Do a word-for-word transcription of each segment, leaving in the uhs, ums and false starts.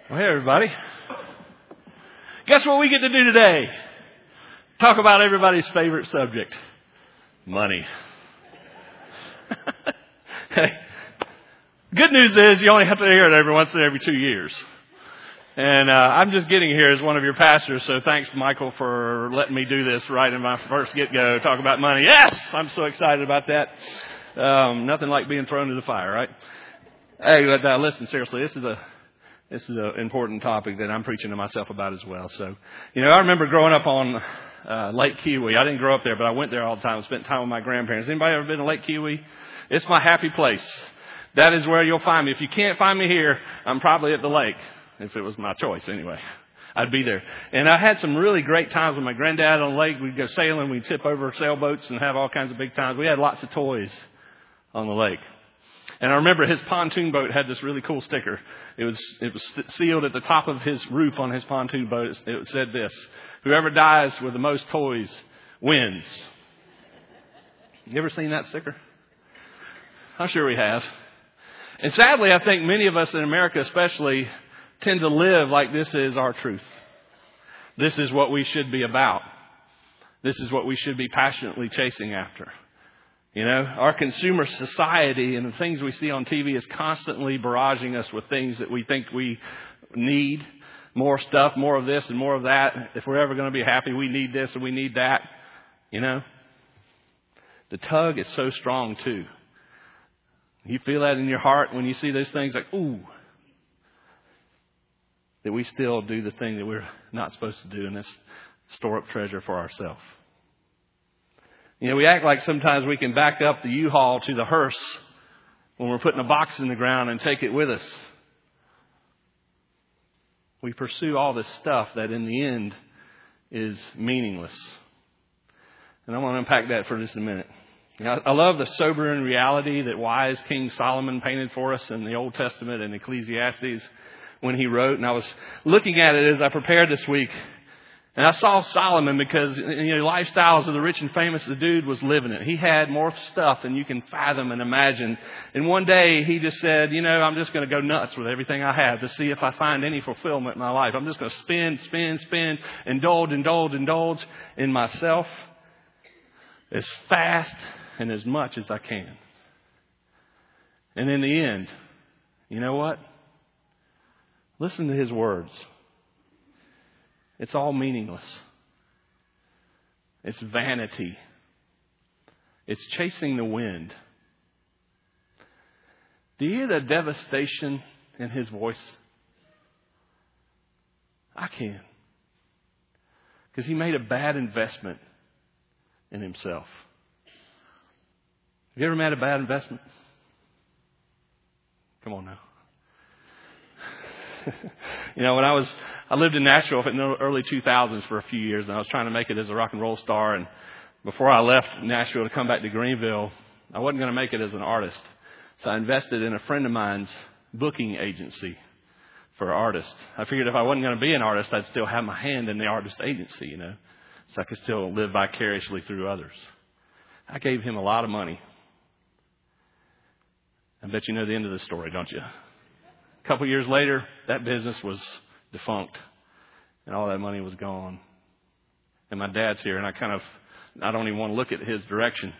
Well, hey, everybody. Guess what we get to do today? Talk about everybody's favorite subject, money. Hey, good news is you only have to hear it every once in every two years. And uh, I'm just getting here as one of your pastors, so thanks, Michael, for letting me do this right in my first get-go, talk about money. Yes! I'm so excited about that. Um, nothing like being thrown to the fire, right? Hey, but uh, listen, seriously, this is a this is an important topic that I'm preaching to myself about as well. So, you know, I remember growing up on uh, Lake Kiwi. I didn't grow up there, but I went there all the time, spent time with my grandparents. Anybody ever been to Lake Kiwi? It's my happy place. That is where you'll find me. If you can't find me here, I'm probably at the lake. If it was my choice, anyway, I'd be there. And I had some really great times with my granddad on the lake. We'd go sailing. We'd tip over sailboats and have all kinds of big times. We had lots of toys on the lake. And I remember his pontoon boat had this really cool sticker. It was it was sealed at the top of his roof on his pontoon boat. It said this: "Whoever dies with the most toys wins." You ever seen that sticker? I'm sure we have. And sadly, I think many of us in America especially tend to live like this is our truth. This is what we should be about. This is what we should be passionately chasing after. You know, our consumer society and the things we see on T V is constantly barraging us with things that we think we need. More stuff, more of this and more of that. If we're ever going to be happy, we need this and we need that. You know, the tug is so strong too. You feel that in your heart when you see those things like, ooh, that we still do the thing that we're not supposed to do, and that's store up treasure for ourselves. You know, we act like sometimes we can back up the U-Haul to the hearse when we're putting a box in the ground and take it with us. We pursue all this stuff that in the end is meaningless. And I want to unpack that for just a minute. You know, I love the sobering reality that wise King Solomon painted for us in the Old Testament and Ecclesiastes when he wrote. And I was looking at it as I prepared this week. And I saw Solomon because, you know, lifestyles of the rich and famous, the dude was living it. He had more stuff than you can fathom and imagine. And one day he just said, you know, I'm just going to go nuts with everything I have to see if I find any fulfillment in my life. I'm just going to spend, spend, spend, indulge, indulge, indulge in myself as fast and as much as I can. And in the end, you know what? Listen to his words. It's all meaningless. It's vanity. It's chasing the wind. Do you hear the devastation in his voice? I can. Because he made a bad investment in himself. Have you ever made a bad investment? Come on now. You know, when I was, I lived in Nashville in the early two thousands for a few years, and I was trying to make it as a rock and roll star. And before I left Nashville to come back to Greenville, I wasn't going to make it as an artist. So I invested in a friend of mine's booking agency for artists. I figured if I wasn't going to be an artist, I'd still have my hand in the artist agency, you know, so I could still live vicariously through others. I gave him a lot of money. I bet you know the end of the story, don't you? A couple years later, that business was defunct, and all that money was gone. And my dad's here, and I kind of, I don't even want to look at his direction.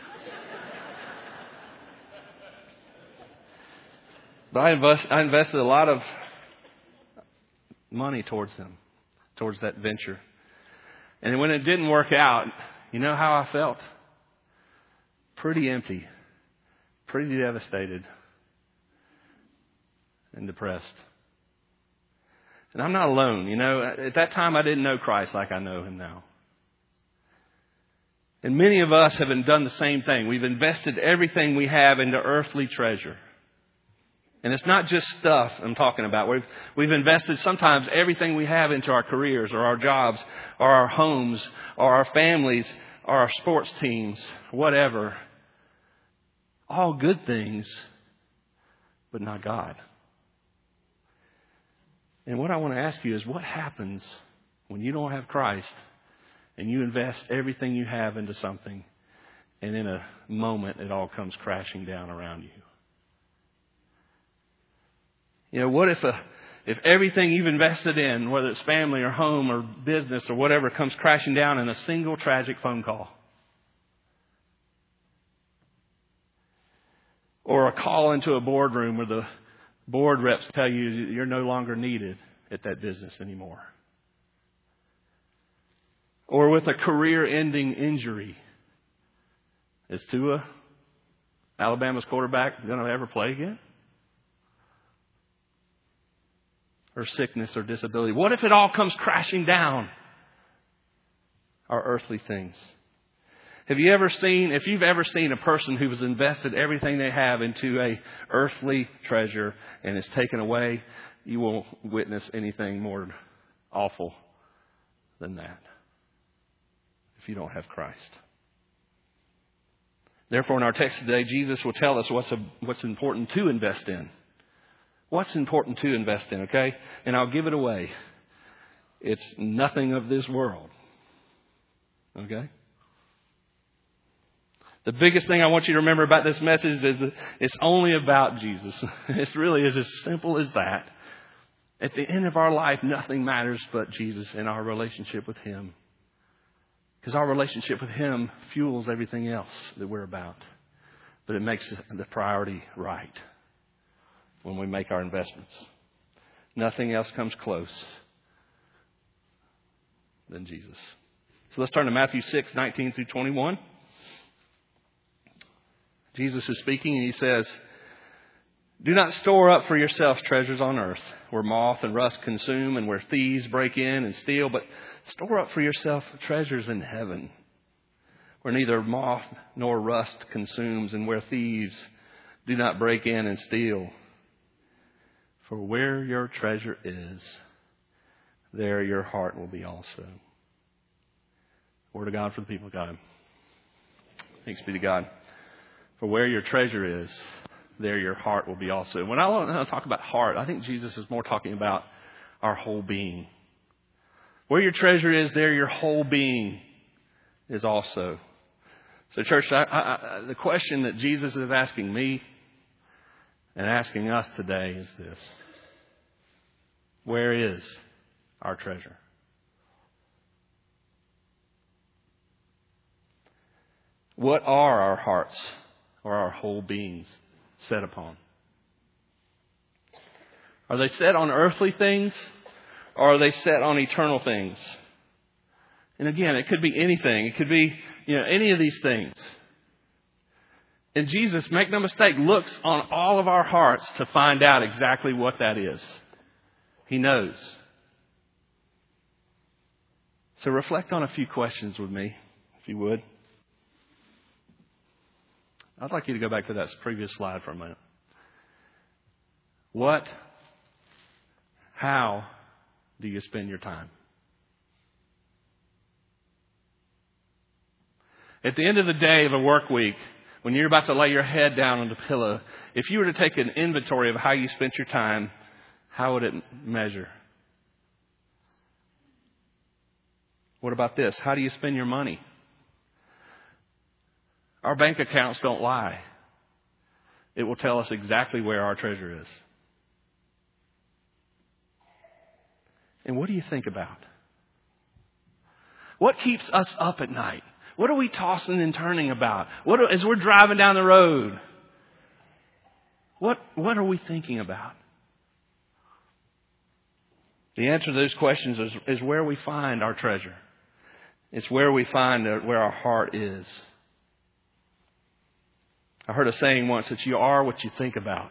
But I, invest, I invested a lot of money towards him, towards that venture. And when it didn't work out, you know how I felt? Pretty empty, pretty devastated, and depressed. And I'm not alone. You know, at that time I didn't know Christ like I know him now. And many of us have done the same thing. We've invested everything we have into earthly treasure. And it's not just stuff I'm talking about. We've, we've invested sometimes everything we have into our careers or our jobs or our homes or our families or our sports teams, whatever. All good things, but not God. And what I want to ask you is, what happens when you don't have Christ and you invest everything you have into something, and in a moment it all comes crashing down around you? You know, what if a if everything you've invested in, whether it's family or home or business or whatever, comes crashing down in a single tragic phone call? Or a call into a boardroom where the board reps tell you you're no longer needed at that business anymore. Or with a career-ending injury. Is Tua, Alabama's quarterback, going to ever play again? Or sickness or disability. What if it all comes crashing down? Our earthly things. Have you ever seen, if you've ever seen a person who has invested everything they have into a earthly treasure and it's taken away, you won't witness anything more awful than that if you don't have Christ. Therefore, in our text today, Jesus will tell us what's a, what's important to invest in. What's important to invest in, okay? And I'll give it away. It's nothing of this world. Okay? The biggest thing I want you to remember about this message is that it's only about Jesus. It really is as simple as that. At the end of our life, nothing matters but Jesus and our relationship with Him. Because our relationship with Him fuels everything else that we're about. But it makes the priority right when we make our investments. Nothing else comes close than Jesus. So let's turn to Matthew six, nineteen through twenty-one. Jesus is speaking and He says, "Do not store up for yourselves treasures on earth, where moth and rust consume and where thieves break in and steal, but store up for yourself treasures in heaven, where neither moth nor rust consumes and where thieves do not break in and steal. For where your treasure is, there your heart will be also." Word of God for the people of God. Thanks be to God. For where your treasure is, there your heart will be also. When I talk about heart, I think Jesus is more talking about our whole being. Where your treasure is, there your whole being is also. So church, I, I, the question that Jesus is asking me and asking us today is this: where is our treasure? What are our hearts or our whole beings set upon? Are they set on earthly things, or are they set on eternal things? And again, it could be anything. It could be, you know, any of these things. And Jesus, make no mistake, looks on all of our hearts to find out exactly what that is. He knows. So reflect on a few questions with me, if you would. I'd like you to go back to that previous slide for a minute. What, how do you spend your time? At the end of the day of a work week, when you're about to lay your head down on the pillow, if you were to take an inventory of how you spent your time, how would it measure? What about this? How do you spend your money? Our bank accounts don't lie. It will tell us exactly where our treasure is. And what do you think about? What keeps us up at night? What are we tossing and turning about? What are, as we're driving down the road, what, what are we thinking about? The answer to those questions is, is where we find our treasure. It's where we find where our heart is. I heard a saying once that you are what you think about.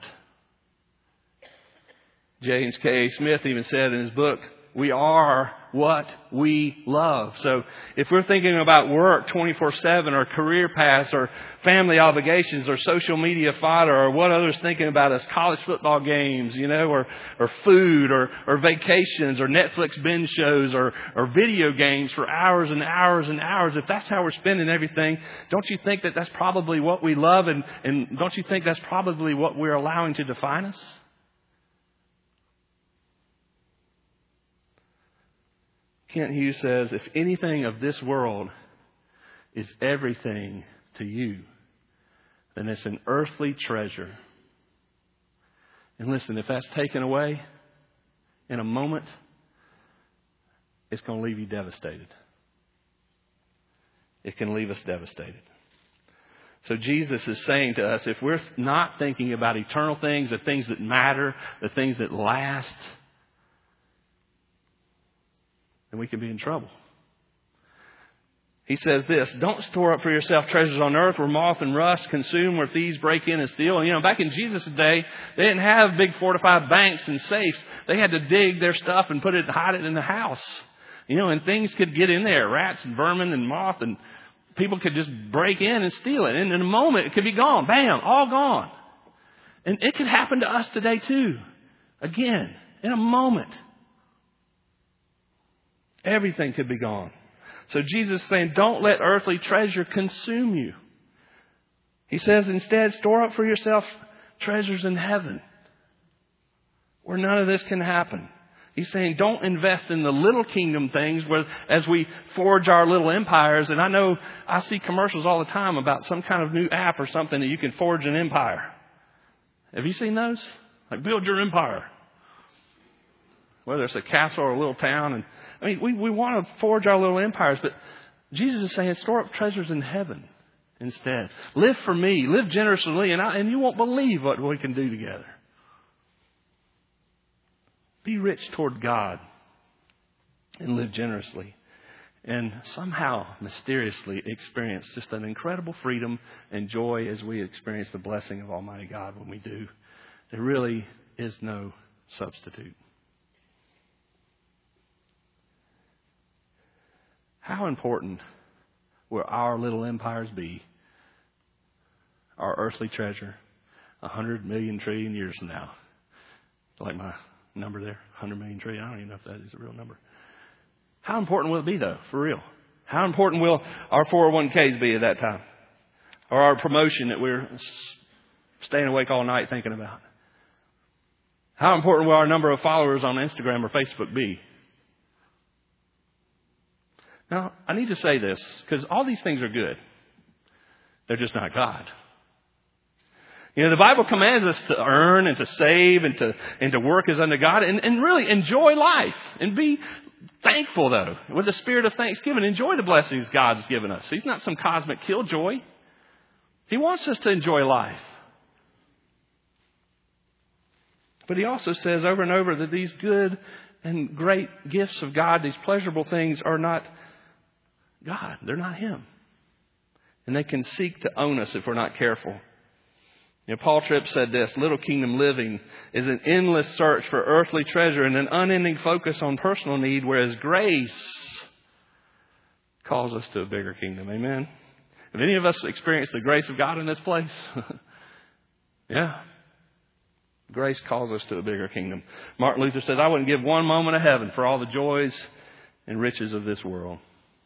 James K A Smith even said in his book, we are what we love. So if we're thinking about work twenty-four seven or career paths or family obligations or social media fodder or what others thinking about us, college football games, you know, or, or food or, or vacations or Netflix binge shows or, or video games for hours and hours and hours, if that's how we're spending everything, don't you think that that's probably what we love? And, and don't you think that's probably what we're allowing to define us? Kent Hughes says, if anything of this world is everything to you, then it's an earthly treasure. And listen, if that's taken away, in a moment, it's going to leave you devastated. It can leave us devastated. So Jesus is saying to us, if we're not thinking about eternal things, the things that matter, the things that last, then we can be in trouble. He says this, don't store up for yourself treasures on earth where moth and rust consume, where thieves break in and steal. And, you know, back in Jesus' day, they didn't have big fortified banks and safes. They had to dig their stuff and put it, hide it in the house. You know, and things could get in there, rats and vermin and moth, and people could just break in and steal it. And in a moment, it could be gone. Bam, all gone. And it could happen to us today too. Again, in a moment. Everything could be gone. So Jesus is saying, don't let earthly treasure consume you. He says, instead, store up for yourself treasures in heaven, where none of this can happen. He's saying, don't invest in the little kingdom things where, as we forge our little empires. And I know I see commercials all the time about some kind of new app or something that you can forge an empire. Have you seen those? Like, build your empire. Whether it's a castle or a little town. And I mean, we, we want to forge our little empires, but Jesus is saying, store up treasures in heaven instead. Live for me. Live generously, and, I, and you won't believe what we can do together. Be rich toward God and live generously. And somehow, mysteriously, experience just an incredible freedom and joy as we experience the blessing of Almighty God when we do. There really is no substitute. How important will our little empires be, our earthly treasure, a hundred million trillion years from now? Like my number there, a hundred million trillion. I don't even know if that is a real number. How important will it be, though, for real? How important will our four oh one k's be at that time? Or our promotion that we're staying awake all night thinking about? How important will our number of followers on Instagram or Facebook be? Now, I need to say this, because all these things are good. They're just not God. You know, the Bible commands us to earn and to save and to and to work as unto God and, and really enjoy life and be thankful, though, with a spirit of thanksgiving. Enjoy the blessings God's given us. He's not some cosmic killjoy. He wants us to enjoy life. But He also says over and over that these good and great gifts of God, these pleasurable things, are not God. They're not Him. And they can seek to own us if we're not careful. You know, Paul Tripp said this, little kingdom living is an endless search for earthly treasure and an unending focus on personal need, whereas grace calls us to a bigger kingdom. Amen? Have any of us experienced the grace of God in this place? Yeah. Grace calls us to a bigger kingdom. Martin Luther says, I wouldn't give one moment of heaven for all the joys and riches of this world.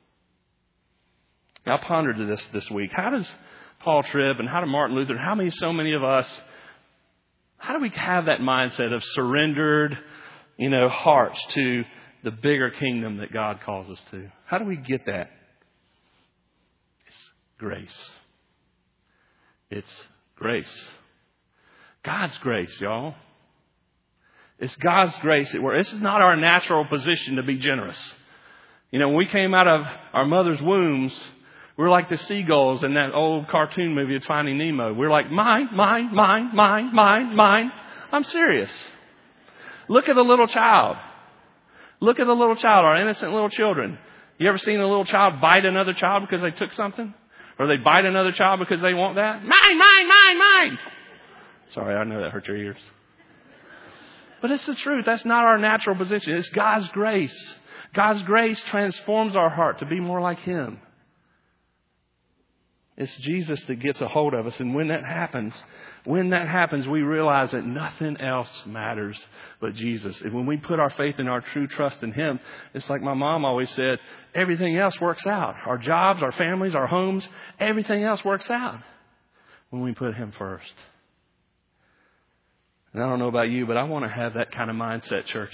Now, I pondered this this week. How does Paul Tripp and how do Martin Luther, how many, so many of us, how do we have that mindset of surrendered, you know, hearts to the bigger kingdom that God calls us to? How do we get that? It's grace. It's grace. God's grace, y'all. It's God's grace at work. This is not our natural position to be generous. You know, when we came out of our mother's wombs, we're like the seagulls in that old cartoon movie of Finding Nemo. We're like, mine, mine, mine, mine, mine, mine. I'm serious. Look at the little child. Look at the little child, our innocent little children. You ever seen a little child bite another child because they took something? Or they bite another child because they want that? Mine, mine, mine, mine. Sorry, I know that hurt your ears. But it's the truth. That's not our natural position. It's God's grace. God's grace transforms our heart to be more like Him. It's Jesus that gets a hold of us. And when that happens, when that happens, we realize that nothing else matters but Jesus. And when we put our faith and our true trust in Him, it's like my mom always said, everything else works out. Our jobs, our families, our homes, everything else works out when we put Him first. And I don't know about you, but I want to have that kind of mindset, church.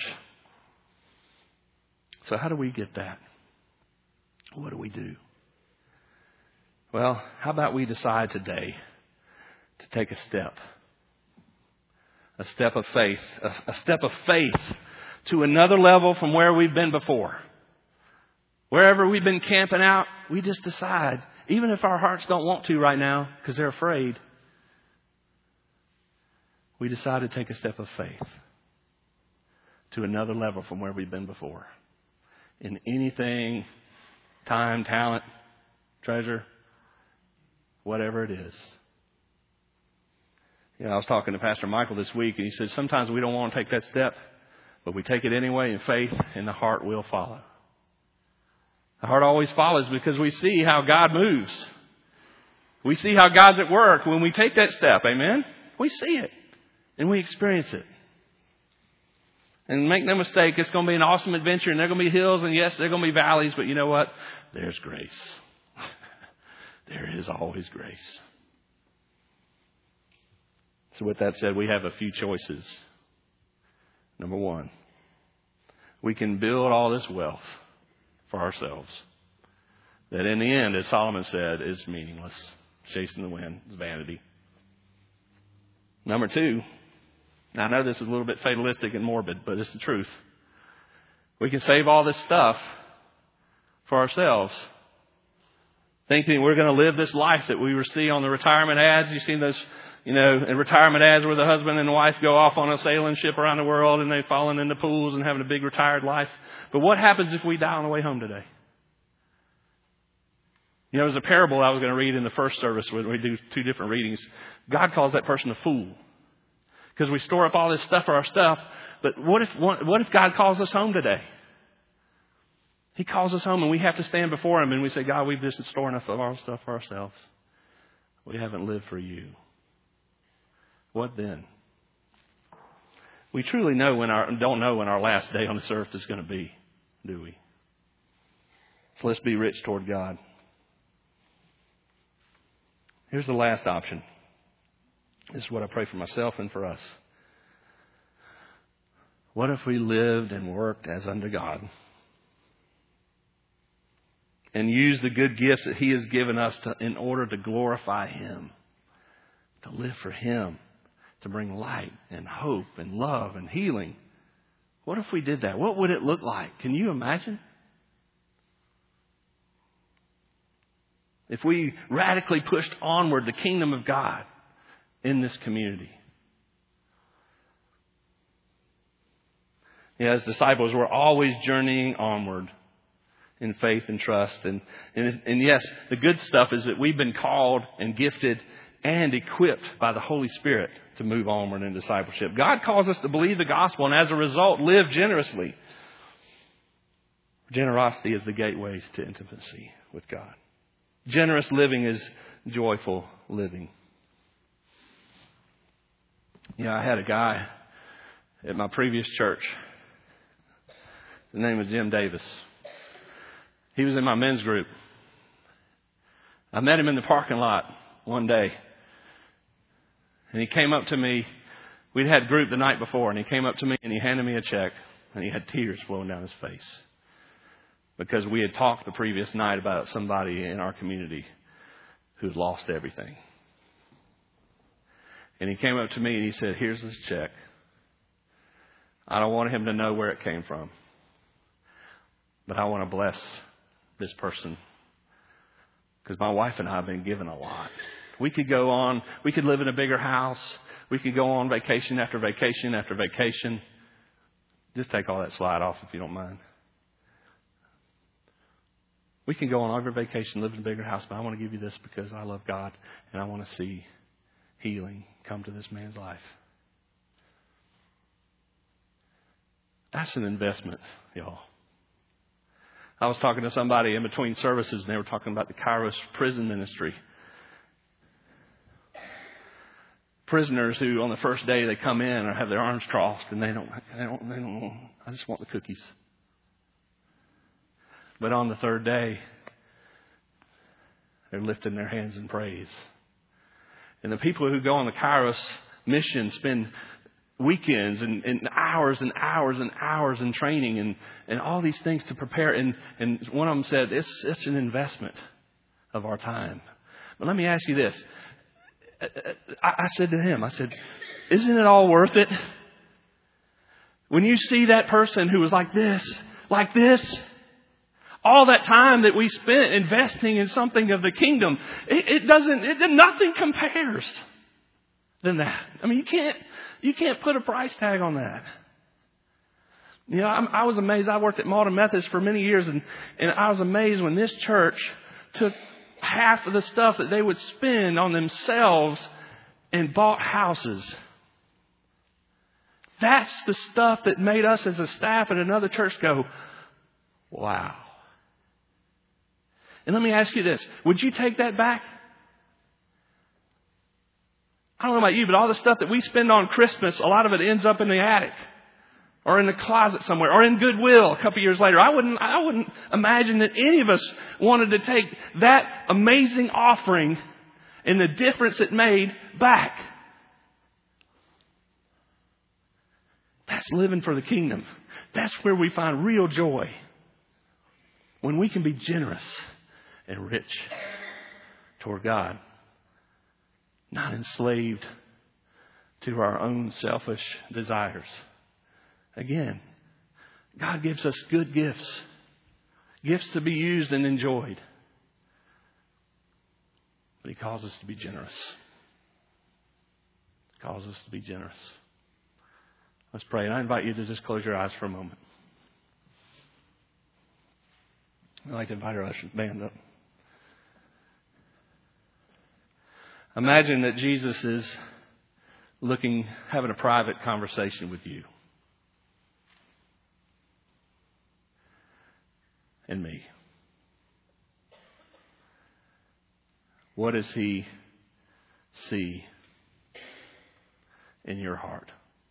So how do we get that? What do we do? Well, how about we decide today to take a step? A step of faith. A, a step of faith to another level from where we've been before. Wherever we've been camping out, we just decide, even if our hearts don't want to right now because they're afraid, we decide to take a step of faith to another level from where we've been before. In anything, time, talent, treasure, whatever it is. You know, I was talking to Pastor Michael this week, and he said sometimes we don't want to take that step, but we take it anyway in faith, and the heart will follow. The heart always follows because we see how God moves. We see how God's at work when we take that step. Amen? We see it, and we experience it. And make no mistake, it's going to be an awesome adventure, and there are going to be hills, and yes, there are going to be valleys, but you know what? There's grace. There is always grace. So with that said, we have a few choices. Number one, we can build all this wealth for ourselves that in the end, as Solomon said, is meaningless. Chasing the wind is vanity. Number two, now I know this is a little bit fatalistic and morbid, but it's the truth. We can save all this stuff for ourselves, thinking we're going to live this life that we see on the retirement ads. You've seen those, you know, in retirement ads where the husband and the wife go off on a sailing ship around the world and they've fallen into pools and having a big retired life. But what happens if we die on the way home today? You know, there's a parable I was going to read in the first service where we do two different readings. God calls that person a fool because we store up all this stuff for our stuff. But what if what if God calls us home today? He calls us home and we have to stand before Him and we say, God, we've just stored enough of our stuff for ourselves. We haven't lived for you. What then? We truly know when our don't know when our last day on this earth is going to be, do we? So let's be rich toward God. Here's the last option. This is what I pray for myself and for us. What if we lived and worked as unto God and used the good gifts that He has given us to, in order to glorify Him, to live for Him, to bring light and hope and love and healing? What if we did that? What would it look like? Can you imagine? If we radically pushed onward the kingdom of God in this community. Yeah, as disciples, we're always journeying onward in faith and trust. And, and, and yes, the good stuff is that we've been called and gifted and equipped by the Holy Spirit to move onward in discipleship. God calls us to believe the gospel and as a result, live generously. Generosity is the gateway to intimacy with God. Generous living is joyful living. You know, I had a guy at my previous church. His name was Jim Davis. He was in my men's group. I met him in the parking lot one day. And he came up to me. We'd had group the night before. And he came up to me and he handed me a check. And he had tears flowing down his face. Because we had talked the previous night about somebody in our community who'd lost everything. And he came up to me and he said, here's this check. I don't want him to know where it came from. But I want to bless this person. Because my wife and I have been given a lot. We could go on, we could live in a bigger house. We could go on vacation after vacation after vacation. Just take all that slide off if you don't mind. We can go on every vacation, live in a bigger house, but I want to give you this because I love God and I want to see healing come to this man's life. That's an investment, y'all. I was talking to somebody in between services and they were talking about the Kairos prison ministry. Prisoners who on the first day they come in or have their arms crossed and they don't, they don't, they don't, I just want the cookies. But on the third day, they're lifting their hands in praise. And the people who go on the Kairos mission spend weekends and, and hours and hours and hours in training and, and all these things to prepare. And, and one of them said, it's, it's an investment of our time. But let me ask you this. I, I said to him, I said, isn't it all worth it? When you see that person who was like this, like this, all that time that we spent investing in something of the kingdom, it, it doesn't, it, nothing compares than that. I mean, you can't, you can't put a price tag on that. You know, I'm, I was amazed. I worked at Malden Methodist for many years, and, and I was amazed when this church took half of the stuff that they would spend on themselves and bought houses. That's the stuff that made us as a staff at another church go, wow. And let me ask you this. Would you take that back? I don't know about you, but all the stuff that we spend on Christmas, a lot of it ends up in the attic or in the closet somewhere or in Goodwill a couple years later. I wouldn't, I wouldn't imagine that any of us wanted to take that amazing offering and the difference it made back. That's living for the kingdom. That's where we find real joy. When we can be generous and rich toward God. Not enslaved to our own selfish desires. Again, God gives us good gifts. Gifts to be used and enjoyed. But He calls us to be generous. He calls us to be generous. Let's pray. And I invite you to just close your eyes for a moment. I'd like to invite our ushers band up. Imagine that Jesus is looking, having a private conversation with you and me. What does He see in your heart?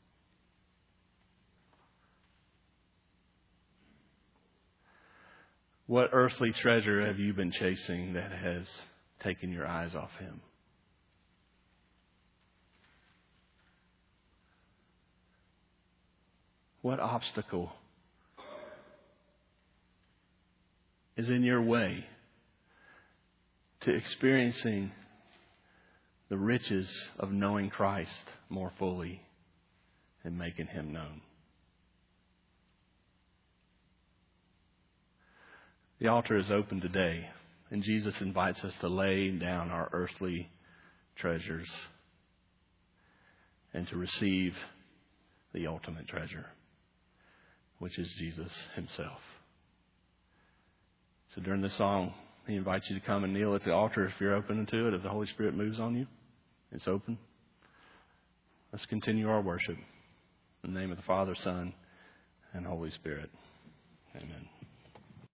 What earthly treasure have you been chasing that has taken your eyes off Him? What obstacle is in your way to experiencing the riches of knowing Christ more fully and making Him known? The altar is open today, and Jesus invites us to lay down our earthly treasures and to receive the ultimate treasure, which is Jesus Himself. So during this song, He invites you to come and kneel at the altar if you're open to it, if the Holy Spirit moves on you. It's open. Let's continue our worship. In the name of the Father, Son, and Holy Spirit. Amen.